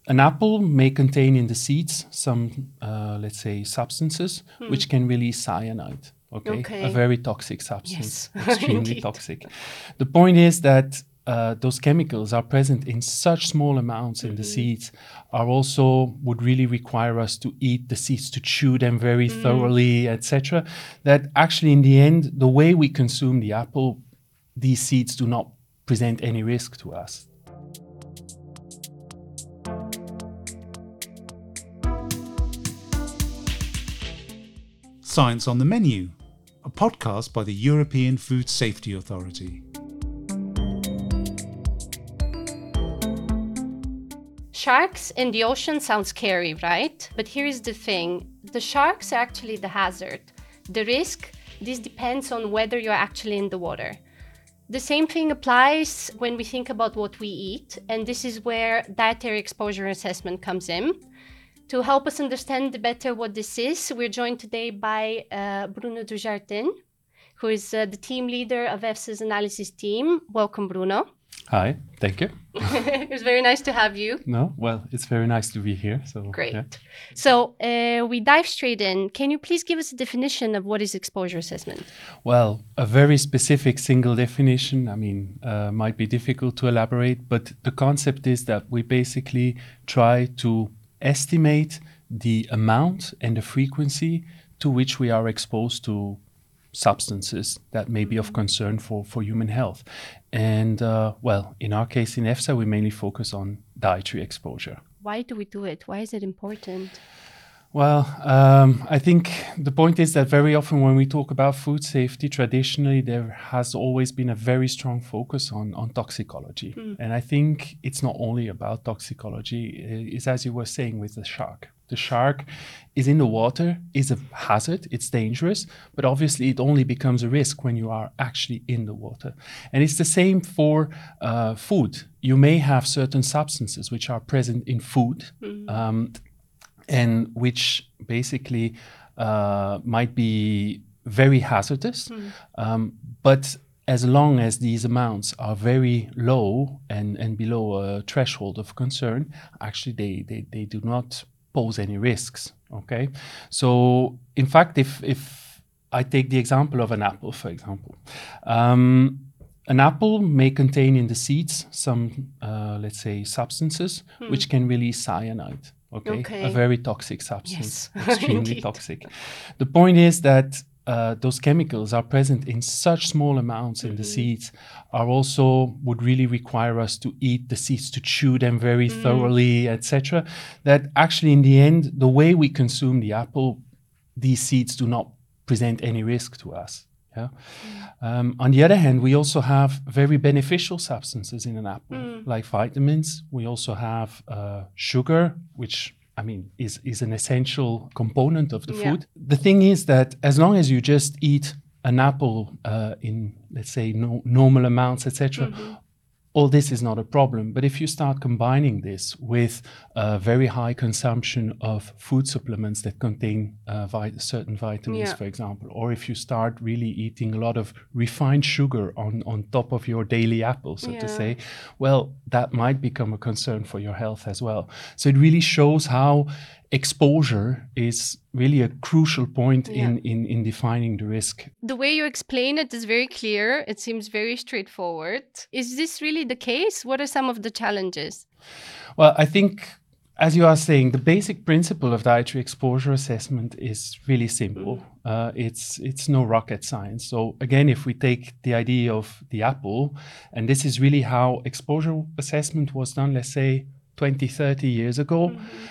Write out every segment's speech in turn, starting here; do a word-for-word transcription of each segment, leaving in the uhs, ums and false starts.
an apple may contain in the seeds some, uh, let's say, substances Hmm. which can release cyanide. Okay, Okay. a very toxic substance, Yes. extremely Indeed. toxic. The point is that uh, those chemicals are present in such small amounts in the Mhm. seeds, are also would really require us to eat the seeds, to chew them very Mm. thoroughly, et cetera. That actually, in the end, the way we consume the apple, these seeds do not present any risk to us. Science on the Menu, a podcast by the European Food Safety Authority. Sharks in the ocean sound scary, right? But here is the thing. The sharks are actually the hazard. The risk, this depends on whether you're actually in the water. The same thing applies when we think about what we eat, and this is where dietary exposure assessment comes in. To help us understand better what this is, we're joined today by uh, Bruno Dujardin, who is uh, the team leader of EFSA's analysis team. Welcome, Bruno. Hi, thank you. It was very nice to have you. No, well, it's very nice to be here. So Great. yeah. So uh, we dive straight in. Can you please give us a definition of what is exposure assessment? Well, a very specific single definition, I mean, uh, might be difficult to elaborate, but the concept is that we basically try to estimate the amount and the frequency to which we are exposed to substances that may be of concern for, for human health. And uh, well, in our case in EFSA, we mainly focus on dietary exposure. Why do we do it? Why is it important? Well, um, I think the point is that very often when we talk about food safety, traditionally there has always been a very strong focus on, on toxicology. Mm. And I think it's not only about toxicology, it's as you were saying with the shark. The shark is in the water, is a hazard, it's dangerous, but obviously it only becomes a risk when you are actually in the water. And it's the same for uh, food. You may have certain substances which are present in food, Mm. um, and which basically uh, might be very hazardous. Mm. Um, but as long as these amounts are very low and, and below a threshold of concern, actually they, they, they do not pose any risks, okay? So in fact, if, if I take the example of an apple, for example, um, an apple may contain in the seeds some, uh, let's say, substances Hmm. which can release cyanide. Okay, Okay. a very toxic substance, Yes. extremely Indeed. toxic. The point is that uh, those chemicals are present in such small amounts in the Mhm. seeds, are also would really require us to eat the seeds, to chew them very Mm. thoroughly, et cetera. That actually, in the end, the way we consume the apple, these seeds do not present any risk to us. Yeah. Um, on the other hand, we also have very beneficial substances in an apple, Mm. like vitamins. We also have uh, sugar, which I mean is is an essential component of the Yeah. food. The thing is that as long as you just eat an apple uh, in, let's say, no, normal amounts, et cetera, Mhm. all this is not a problem. But if you start combining this with a very high consumption of food supplements that contain uh, vit- certain vitamins, Yeah. for example, or if you start really eating a lot of refined sugar on, on top of your daily apple, so Yeah. to say, well, that might become a concern for your health as well. So it really shows how exposure is really a crucial point Yeah. in, in, in defining the risk. The way you explain it is very clear. It seems very straightforward. Is this really the case? What are some of the challenges? Well, I think, as you are saying, the basic principle of dietary exposure assessment is really simple. Uh, it's it's no rocket science. So again, if we take the idea of the apple, and this is really how exposure assessment was done, let's say twenty, thirty years ago, Mhm.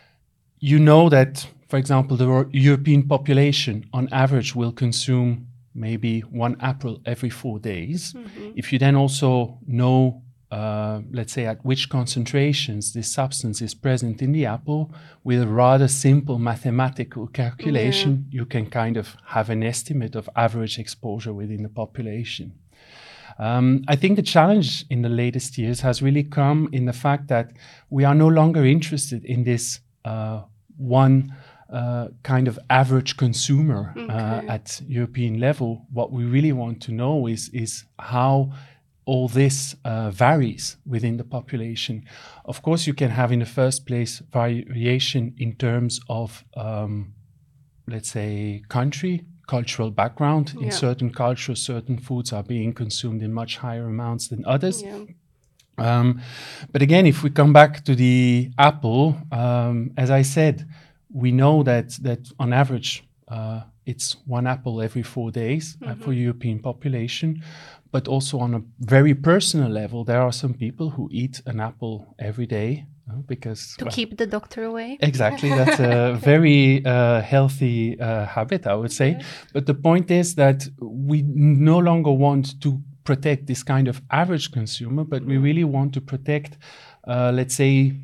you know that, for example, the Ro- European population on average will consume maybe one apple every four days. Mhm. If you then also know, uh, let's say, at which concentrations this substance is present in the apple, with a rather simple mathematical calculation, you can kind of have an estimate of average exposure within the population. Um, I think the challenge in the latest years has really come in the fact that we are no longer interested in this uh, one uh, kind of average consumer uh, Okay. at European level. What we really want to know is, is how all this uh, varies within the population. Of course, you can have in the first place variation in terms of, um, let's say, country, cultural background. Yeah. In certain cultures, certain foods are being consumed in much higher amounts than others. Yeah. Um, but again, if we come back to the apple, um, as I said, we know that that on average uh, it's one apple every four days uh, for European population. But also on a very personal level, there are some people who eat an apple every day uh, because To well, keep the doctor away. exactly, that's a very uh, healthy uh, habit, I would say. Yeah. But the point is that we no longer want to protect this kind of average consumer, but we really want to protect, uh, let's say,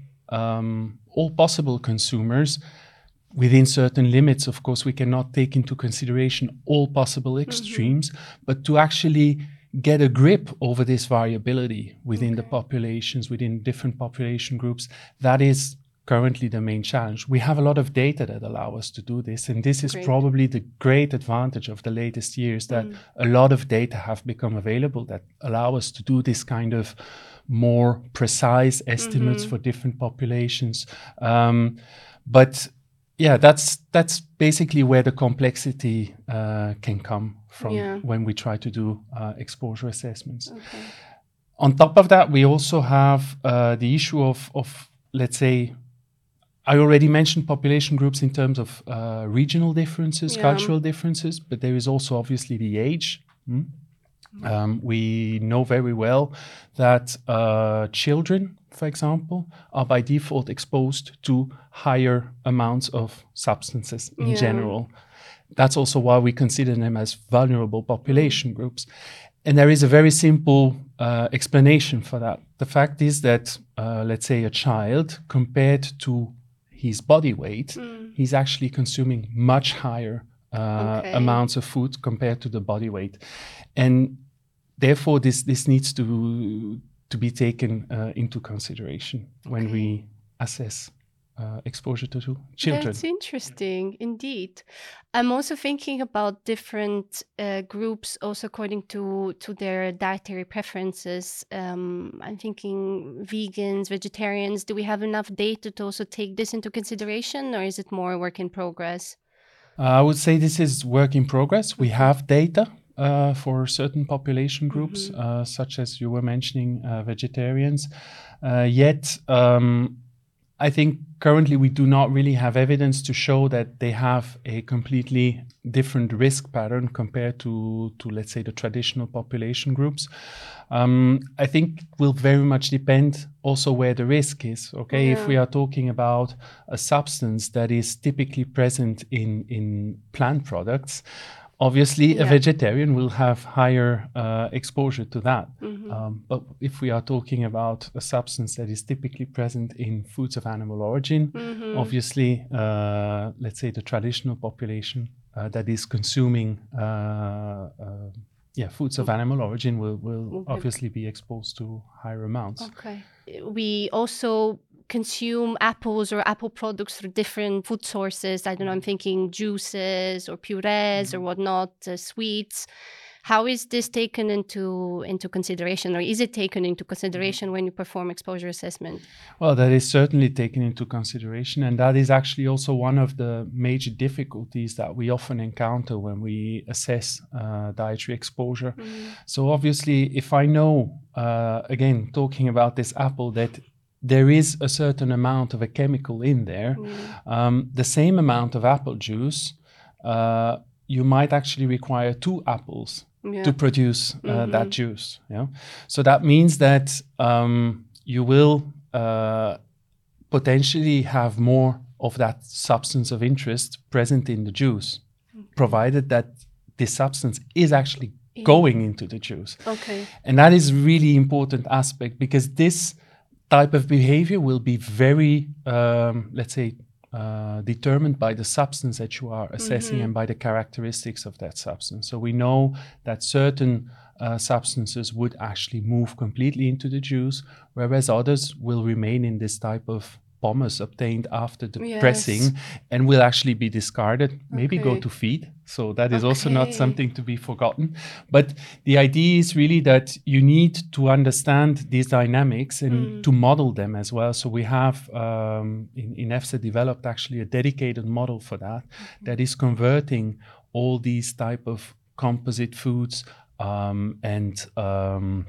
um, all possible consumers within certain limits. Of course, we cannot take into consideration all possible extremes, mm-hmm. but to actually get a grip over this variability within okay. the populations, within different population groups, that is currently the main challenge. We have a lot of data that allow us to do this, and this is great. Probably the great advantage of the latest years, that mm. a lot of data have become available that allow us to do this kind of more precise estimates mm-hmm. for different populations. Um, but yeah, that's that's basically where the complexity uh, can come from yeah. when we try to do uh, exposure assessments. Okay. On top of that, we also have uh, the issue of, of, let's say, I already mentioned population groups in terms of uh, regional differences, yeah. cultural differences, but there is also obviously the age. Hmm? Um, we know very well that uh, children, for example, are by default exposed to higher amounts of substances in yeah. general. That's also why we consider them as vulnerable population groups. And there is a very simple uh, explanation for that. The fact is that, uh, let's say, a child, compared to his body weight, mm. he's actually consuming much higher uh, okay. amounts of food compared to the body weight. And therefore, this, this needs to, to be taken uh, into consideration okay. when we assess uh, exposure to children. That's interesting, indeed. I'm also thinking about different uh, groups, also according to, to their dietary preferences. Um, I'm thinking vegans, vegetarians. Do we have enough data to also take this into consideration, or is it more work in progress? Uh, I would say this is work in progress. We have data uh, for certain population groups, mm-hmm. uh, such as you were mentioning, uh, vegetarians. Uh, yet, um, I think currently we do not really have evidence to show that they have a completely different risk pattern compared to, to let's say, the traditional population groups. Um, I think it will very much depend also where the risk is. Okay, yeah. If we are talking about a substance that is typically present in, in plant products, obviously, yeah. a vegetarian will have higher uh, exposure to that. Mm-hmm. Um, but if we are talking about a substance that is typically present in foods of animal origin, mm-hmm. obviously, uh, let's say the traditional population uh, that is consuming uh, uh, yeah, foods of animal origin will, will okay. obviously be exposed to higher amounts. Okay. We also consume apples or apple products through different food sources. I don't know, I'm thinking juices or purees mm-hmm. or whatnot, uh, sweets. How is this taken into into consideration, or is it taken into consideration when you perform exposure assessment? Well, that is certainly taken into consideration, and that is actually also one of the major difficulties that we often encounter when we assess uh, dietary exposure. Mm-hmm. So obviously, if I know, uh, again, talking about this apple, that there is a certain amount of a chemical in there, mm. um, the same amount of apple juice, uh, you might actually require two apples yeah. to produce uh, mm-hmm. that juice. Yeah? So that means that um, you will uh, potentially have more of that substance of interest present in the juice, okay. provided that this substance is actually yeah. going into the juice. Okay. And that is really important aspect, because this type of behavior will be very, um, let's say, uh, determined by the substance that you are assessing mm-hmm. and by the characteristics of that substance. So we know that certain uh, substances would actually move completely into the juice, whereas others will remain in this type of pomace obtained after the Yes. pressing and will actually be discarded, maybe go Okay. to feed. So that is also not Okay. something to be forgotten. But the idea is really that you need to understand these dynamics and Mm. to model them as well. So we have um, in, in EFSA developed actually a dedicated model for that, that is converting all these type of composite foods um, and um,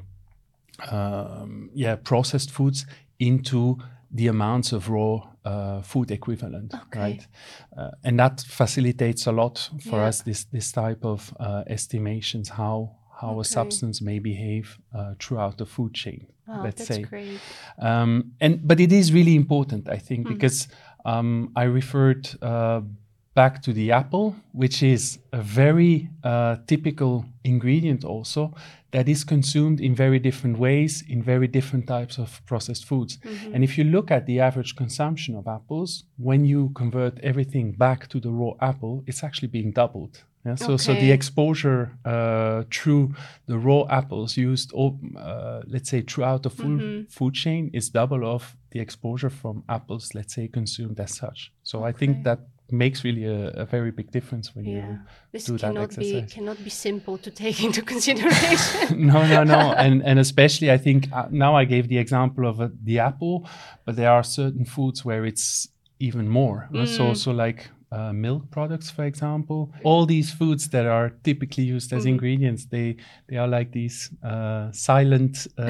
um, yeah, processed foods into the amounts of raw uh, food equivalent, Okay. right? Uh, and that facilitates a lot for Yeah. us, this this type of uh, estimations, how how Okay. a substance may behave uh, throughout the food chain, Wow, let's that's say. great. Um, and but it is really important, I think, Mm. because um, I referred uh, back to the apple, which is a very uh, typical ingredient also that is consumed in very different ways in very different types of processed foods. Mhm. And if you look at the average consumption of apples, when you convert everything back to the raw apple, it's actually being doubled. Yeah, so, so the Okay. exposure uh, through the raw apples used, all, uh, let's say, throughout the full Mhm. food chain is double of the exposure from apples, let's say, consumed as such. So I Okay. think that makes really a, a very big difference when Yeah. you This do that cannot be exercise. cannot be simple to take into consideration. no, no, no, and and especially I think uh, now I gave the example of uh, the apple, but there are certain foods where it's even more. Uh, So Mm. so like uh, milk products, for example, all these foods that are typically used as Mhm. ingredients, they they are like these uh, silent uh,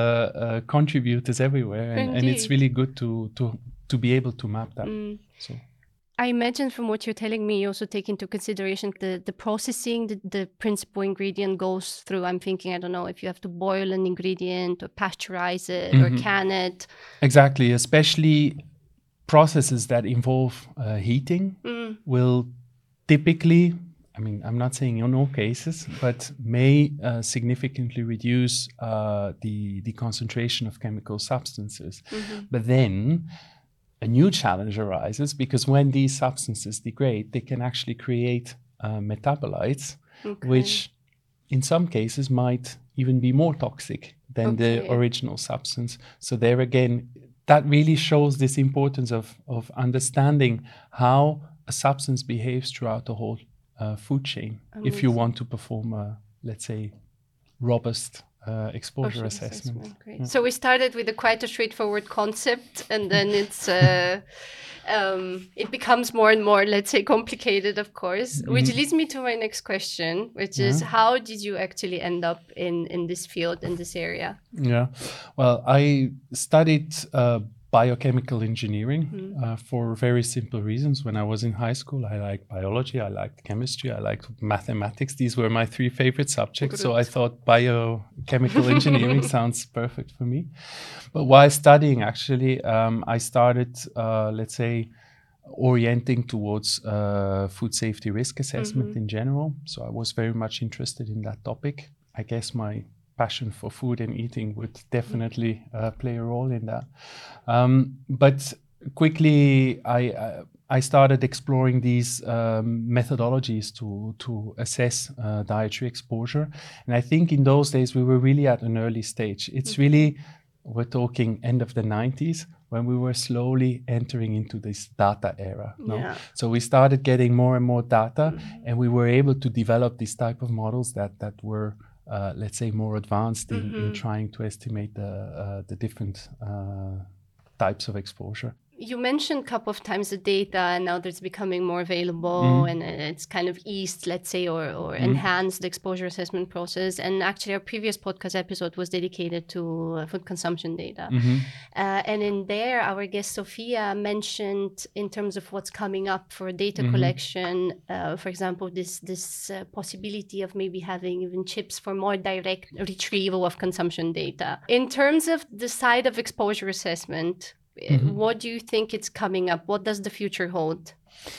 uh, contributors everywhere, and, and it's Indeed. really good to to to be able to map that. Mm. So. I imagine from what you're telling me, you also take into consideration the, the processing the, the principal ingredient goes through. I'm thinking, I don't know, if you have to boil an ingredient or pasteurize it or Mhm. can it. Exactly, especially processes that involve uh, heating Mm. will typically, I mean, I'm not saying in all cases, but may uh, significantly reduce uh, the, the concentration of chemical substances. Mhm. But then a new challenge arises because when these substances degrade, they can actually create uh, metabolites, Okay. which in some cases might even be more toxic than the Okay. original substance. So there again, that really shows this importance of, of understanding how a substance behaves throughout the whole uh, food chain if you Amazing. want to perform a, let's say, robust uh, exposure Exposure assessment. assessment, great. Yeah. So we started with a quite a straightforward concept, and then it's uh, um, it becomes more and more, let's say, complicated, of course. Which Mhm. leads me to my next question, which is, Yeah. how did you actually end up in in this field, in this area? Yeah, well, I studied uh, biochemical engineering Mm. uh, for very simple reasons. When I was in high school, I liked biology, I liked chemistry, I liked mathematics. These were my three favorite subjects. So I Good. thought biochemical engineering sounds perfect for me. But while studying, actually, um, I started, uh, let's say, orienting towards uh, food safety risk assessment Mhm. in general. So I was very much interested in that topic. I guess my passion for food and eating would definitely uh, play a role in that. Um, but quickly, I, I I started exploring these um, methodologies to to assess uh, dietary exposure, and I think in those days we were really at an early stage. It's Okay. really, we're talking end of the nineties when we were slowly entering into this data era. No, Yeah. so we started getting more and more data, Mhm. and we were able to develop this type of models that that were uh, let's say more advanced in, in Mhm. trying to estimate the uh, the different uh, types of exposure. You mentioned a couple of times the data, and now there's becoming more available, Mhm. and it's kind of eased, let's say, or, or Mhm. enhanced the exposure assessment process. And actually, our previous podcast episode was dedicated to uh, food consumption data. Mhm. Uh, and in there, our guest Sophia mentioned, in terms of what's coming up for data Mhm. collection, uh, for example, this this uh, possibility of maybe having even chips for more direct retrieval of consumption data. In terms of the side of exposure assessment, Mhm. what do you think it's coming up? What does the future hold?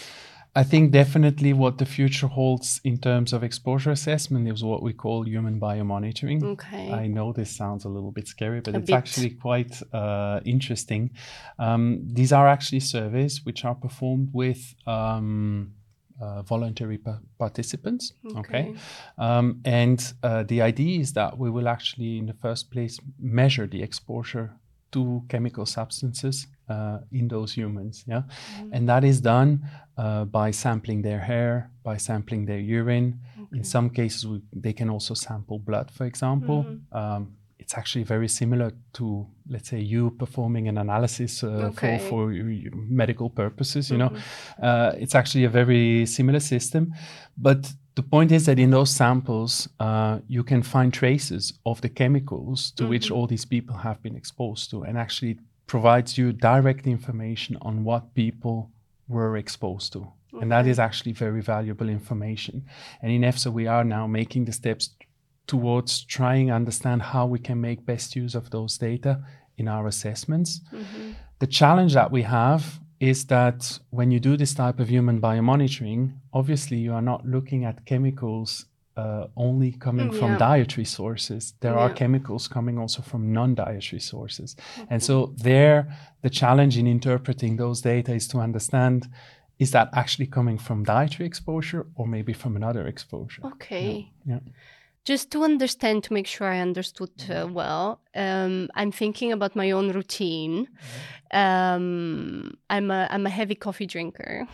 I think definitely what the future holds in terms of exposure assessment is what we call human biomonitoring. Okay. I know this sounds a little bit scary, but A it's bit. actually quite uh, interesting. Um, these are actually surveys which are performed with um, uh, voluntary pa- participants. Okay. Okay. Um, and uh, the idea is that we will actually, in the first place, measure the exposure two chemical substances uh, in those humans. Yeah, mm-hmm. And that is done uh, by sampling their hair, by sampling their urine. Okay. In some cases, we, they can also sample blood, for example. Mm-hmm. Um, it's actually very similar to, let's say, you performing an analysis uh, okay. for, for medical purposes, you mm-hmm. know. Uh, it's actually a very similar system. But the point is that in those samples, uh, you can find traces of the chemicals to mm-hmm. which all these people have been exposed to, and actually provides you direct information on what people were exposed to. Okay. And that is actually very valuable information. And in EFSA, we are now making the steps towards trying to understand how we can make best use of those data in our assessments. Mm-hmm. The challenge that we have is that when you do this type of human biomonitoring, obviously you are not looking at chemicals uh, only coming mm, from yeah. dietary sources. There yeah. are chemicals coming also from non-dietary sources. Okay. And so there, the challenge in interpreting those data is to understand, is that actually coming from dietary exposure or maybe from another exposure? Okay. Yeah. yeah. Just to understand, to make sure I understood uh, well, um, I'm thinking about my own routine. Um, I'm a I'm a heavy coffee drinker,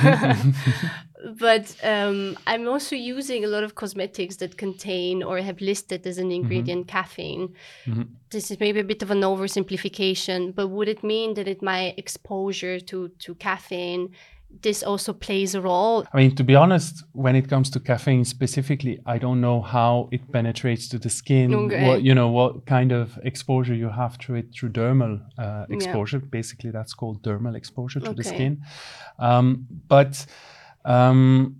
but um, I'm also using a lot of cosmetics that contain or have listed as an ingredient mm-hmm. caffeine. Mm-hmm. This is maybe a bit of an oversimplification, but would it mean that it my exposure to to caffeine, this also plays a role? I mean, to be honest, when it comes to caffeine specifically, I don't know how it penetrates to the skin. Okay. What, you know, what kind of exposure you have through it through dermal uh, exposure. Yeah. Basically, that's called dermal exposure to okay. the skin. Um, but um,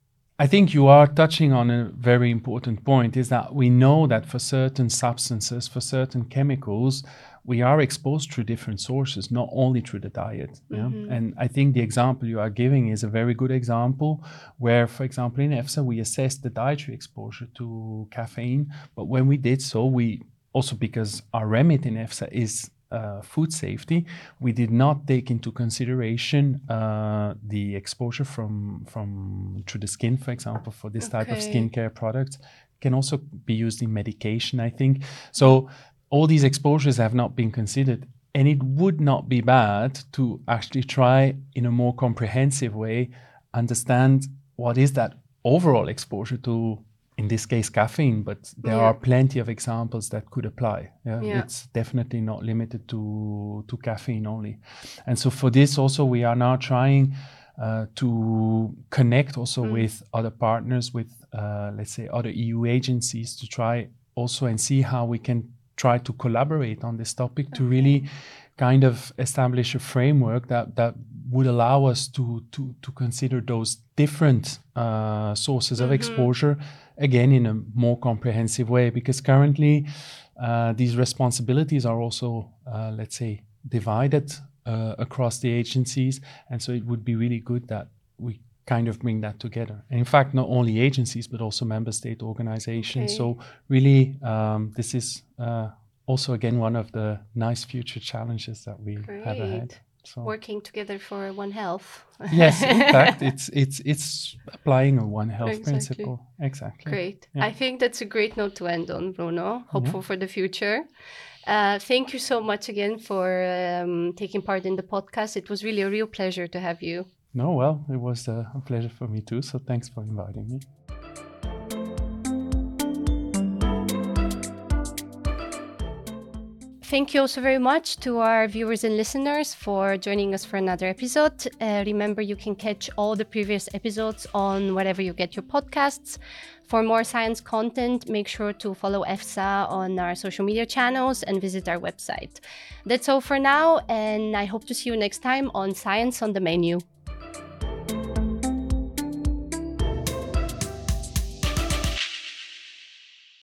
I think you are touching on a very important point, is that we know that for certain substances, for certain chemicals, we are exposed through different sources, not only through the diet. Mm-hmm. Yeah? And I think the example you are giving is a very good example where, for example, in EFSA, we assessed the dietary exposure to caffeine. But when we did so, we also, because our remit in EFSA is uh, food safety, we did not take into consideration uh, the exposure from, from through the skin, for example, for this okay. type of skincare products. It can also be used in medication, I think. So all these exposures have not been considered, and it would not be bad to actually try in a more comprehensive way understand what is that overall exposure to, in this case, caffeine, but there yeah. are plenty of examples that could apply. Yeah? Yeah. It's definitely not limited to, to caffeine only. And so for this also, we are now trying uh, to connect also mm. with other partners, with, uh, let's say, other E U agencies to try also and see how we can try to collaborate on this topic okay. to really kind of establish a framework that, that would allow us to, to, to consider those different uh, sources mm-hmm. of exposure, again, in a more comprehensive way. Because currently, uh, these responsibilities are also, uh, let's say, divided uh, across the agencies. And so it would be really good that we kind of bring that together. And in fact, not only agencies, but also member state organizations. Okay. So really, um, this is uh, also, again, one of the nice future challenges that we Great. have ahead. So, working together for One Health. Yes, in fact, it's it's it's applying a One Health exactly. principle. Exactly. Great. Yeah. I think that's a great note to end on, Bruno. Hopeful yeah. for the future. Uh, thank you so much again for um, taking part in the podcast. It was really a real pleasure to have you. No, well, it was uh, a pleasure for me too. So thanks for inviting me. Thank you also very much to our viewers and listeners for joining us for another episode. Uh, remember, you can catch all the previous episodes on wherever you get your podcasts. For more science content, make sure to follow EFSA on our social media channels and visit our website. That's all for now, and I hope to see you next time on Science on the Menu.